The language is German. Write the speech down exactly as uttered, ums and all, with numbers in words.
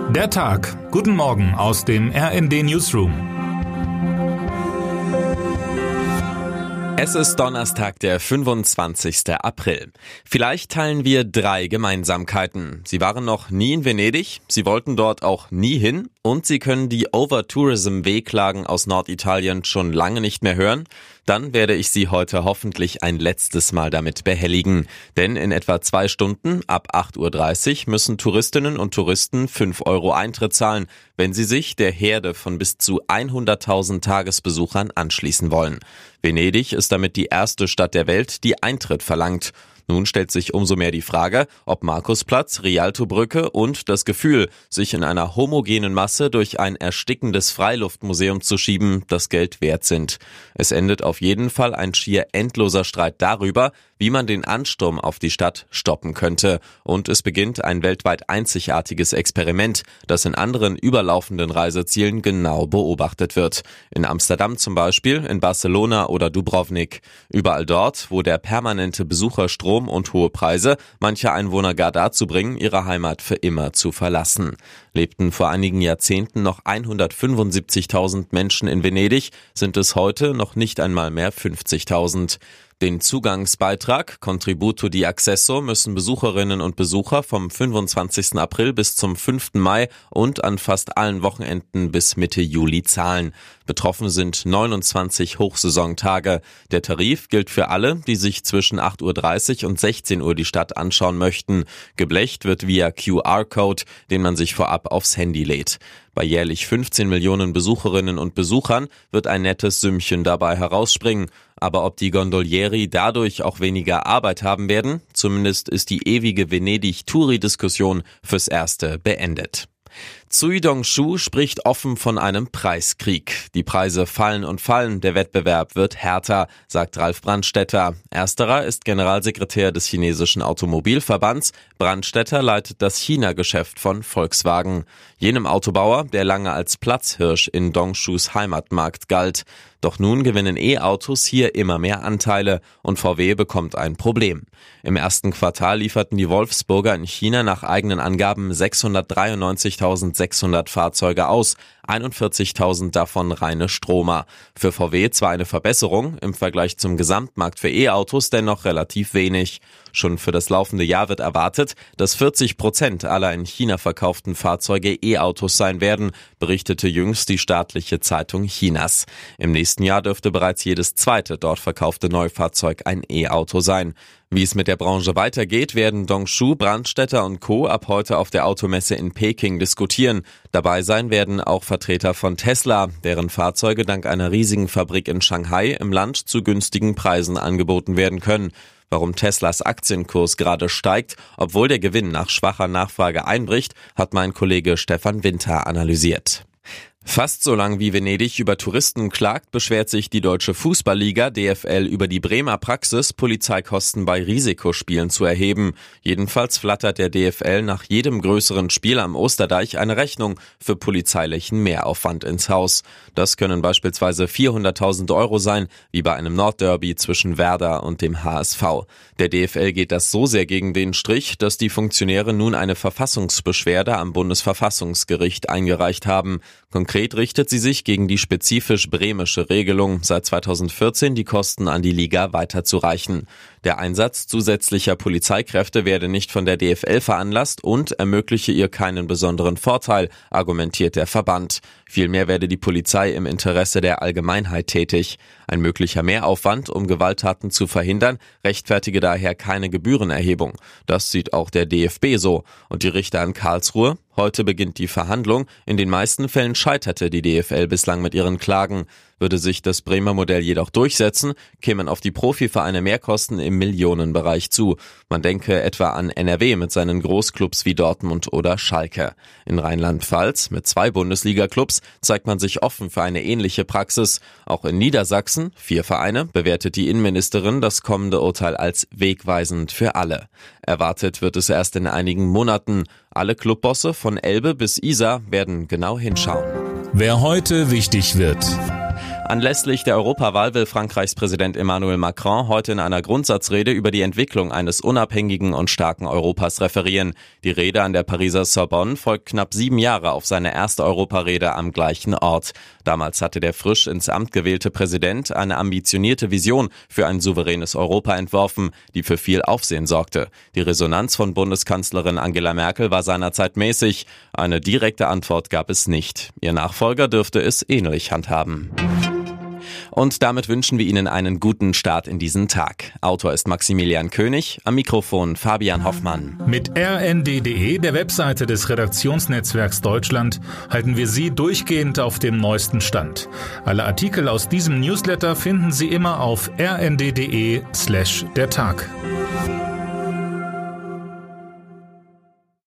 Der Tag. Guten Morgen aus dem R N D Newsroom. Es ist Donnerstag, der fünfundzwanzigster April. Vielleicht teilen wir drei Gemeinsamkeiten. Sie waren noch nie in Venedig, Sie wollten dort auch nie hin und Sie können die Over-Tourism-Wehklagen aus Norditalien schon lange nicht mehr hören. Dann werde ich Sie heute hoffentlich ein letztes Mal damit behelligen. Denn in etwa zwei Stunden, ab acht Uhr dreißig, müssen Touristinnen und Touristen fünf Euro Eintritt zahlen, wenn sie sich der Herde von bis zu hunderttausend Tagesbesuchern anschließen wollen. Venedig ist damit die erste Stadt der Welt, die Eintritt verlangt. Nun stellt sich umso mehr die Frage, ob Markusplatz, Rialtobrücke und das Gefühl, sich in einer homogenen Masse durch ein erstickendes Freiluftmuseum zu schieben, das Geld wert sind. Es endet auf jeden Fall ein schier endloser Streit darüber, wie man den Ansturm auf die Stadt stoppen könnte. Und es beginnt ein weltweit einzigartiges Experiment, das in anderen überlaufenden Reisezielen genau beobachtet wird. In Amsterdam zum Beispiel, in Barcelona oder Dubrovnik. Überall dort, wo der permanente Besucherstrom und hohe Preise manche Einwohner gar dazu bringen, ihre Heimat für immer zu verlassen. Lebten vor einigen Jahrzehnten noch hundertfünfundsiebzigtausend Menschen in Venedig, sind es heute noch nicht einmal mehr fünfzigtausend. Den Zugangsbeitrag Contributo di Accesso müssen Besucherinnen und Besucher vom fünfundzwanzigsten April bis zum fünften Mai und an fast allen Wochenenden bis Mitte Juli zahlen. Betroffen sind neunundzwanzig Hochsaisontage. Der Tarif gilt für alle, die sich zwischen acht Uhr dreißig und sechzehn Uhr die Stadt anschauen möchten. Geblecht wird via Q R-Code, den man sich vorab aufs Handy lädt. Bei jährlich fünfzehn Millionen Besucherinnen und Besuchern wird ein nettes Sümmchen dabei herausspringen. Aber ob die Gondolieri dadurch auch weniger Arbeit haben werden, zumindest ist die ewige Venedig-Touri-Diskussion fürs Erste beendet. Tsui Dong-shu spricht offen von einem Preiskrieg. Die Preise fallen und fallen, der Wettbewerb wird härter, sagt Ralf Brandstätter. Ersterer ist Generalsekretär des chinesischen Automobilverbands. Brandstätter leitet das China-Geschäft von Volkswagen, jenem Autobauer, der lange als Platzhirsch in Dong-shus Heimatmarkt galt. Doch nun gewinnen E-Autos hier immer mehr Anteile und V W bekommt ein Problem. Im ersten Quartal lieferten die Wolfsburger in China nach eigenen Angaben sechshundertdreiundneunzigtausendsechshundert Fahrzeuge aus, einundvierzigtausend davon reine Stromer. Für V W zwar eine Verbesserung, im Vergleich zum Gesamtmarkt für E-Autos dennoch relativ wenig. Schon für das laufende Jahr wird erwartet, dass vierzig Prozent aller in China verkauften Fahrzeuge E-Autos sein werden, berichtete jüngst die staatliche Zeitung Chinas. Im nächsten Jahr dürfte bereits jedes zweite dort verkaufte Neufahrzeug ein E-Auto sein. Wie es mit der Branche weitergeht, werden Dong-shu, Brandstätter und Co. ab heute auf der Automesse in Peking diskutieren. Dabei sein werden auch Vertreter von Tesla, deren Fahrzeuge dank einer riesigen Fabrik in Shanghai im Land zu günstigen Preisen angeboten werden können. Warum Teslas Aktienkurs gerade steigt, obwohl der Gewinn nach schwacher Nachfrage einbricht, hat mein Kollege Stefan Winter analysiert. Fast so lang wie Venedig über Touristen klagt, beschwert sich die Deutsche Fußballliga D F L über die Bremer Praxis, Polizeikosten bei Risikospielen zu erheben. Jedenfalls flattert der D F L nach jedem größeren Spiel am Osterdeich eine Rechnung für polizeilichen Mehraufwand ins Haus. Das können beispielsweise vierhunderttausend Euro sein, wie bei einem Nordderby zwischen Werder und dem H S V. Der D F L geht das so sehr gegen den Strich, dass die Funktionäre nun eine Verfassungsbeschwerde am Bundesverfassungsgericht eingereicht haben. Konkret richtet sie sich gegen die spezifisch bremische Regelung, seit zweitausendvierzehn die Kosten an die Liga weiterzureichen. Der Einsatz zusätzlicher Polizeikräfte werde nicht von der D F L veranlasst und ermögliche ihr keinen besonderen Vorteil, argumentiert der Verband. Vielmehr werde die Polizei im Interesse der Allgemeinheit tätig. Ein möglicher Mehraufwand, um Gewalttaten zu verhindern, rechtfertige daher keine Gebührenerhebung. Das sieht auch der D F B so. Und die Richter in Karlsruhe? Heute beginnt die Verhandlung. In den meisten Fällen scheiterte die D F L bislang mit ihren Klagen. Würde sich das Bremer Modell jedoch durchsetzen, kämen auf die Profivereine Mehrkosten im Millionenbereich zu. Man denke etwa an N R W mit seinen Großclubs wie Dortmund oder Schalke. In Rheinland-Pfalz mit zwei Bundesliga-Clubs zeigt man sich offen für eine ähnliche Praxis. Auch in Niedersachsen, vier Vereine, bewertet die Innenministerin das kommende Urteil als wegweisend für alle. Erwartet wird es erst in einigen Monaten. Alle Clubbosse von Elbe bis Isar werden genau hinschauen. Wer heute wichtig wird. Anlässlich der Europawahl will Frankreichs Präsident Emmanuel Macron heute in einer Grundsatzrede über die Entwicklung eines unabhängigen und starken Europas referieren. Die Rede an der Pariser Sorbonne folgt knapp sieben Jahre auf seine erste Europarede am gleichen Ort. Damals hatte der frisch ins Amt gewählte Präsident eine ambitionierte Vision für ein souveränes Europa entworfen, die für viel Aufsehen sorgte. Die Resonanz von Bundeskanzlerin Angela Merkel war seinerzeit mäßig. Eine direkte Antwort gab es nicht. Ihr Nachfolger dürfte es ähnlich handhaben. Und damit wünschen wir Ihnen einen guten Start in diesen Tag. Autor ist Maximilian König, am Mikrofon Fabian Hoffmann. Mit R N D punkt D E, der Webseite des Redaktionsnetzwerks Deutschland, halten wir Sie durchgehend auf dem neuesten Stand. Alle Artikel aus diesem Newsletter finden Sie immer auf r n d punkt d e slash der Tag.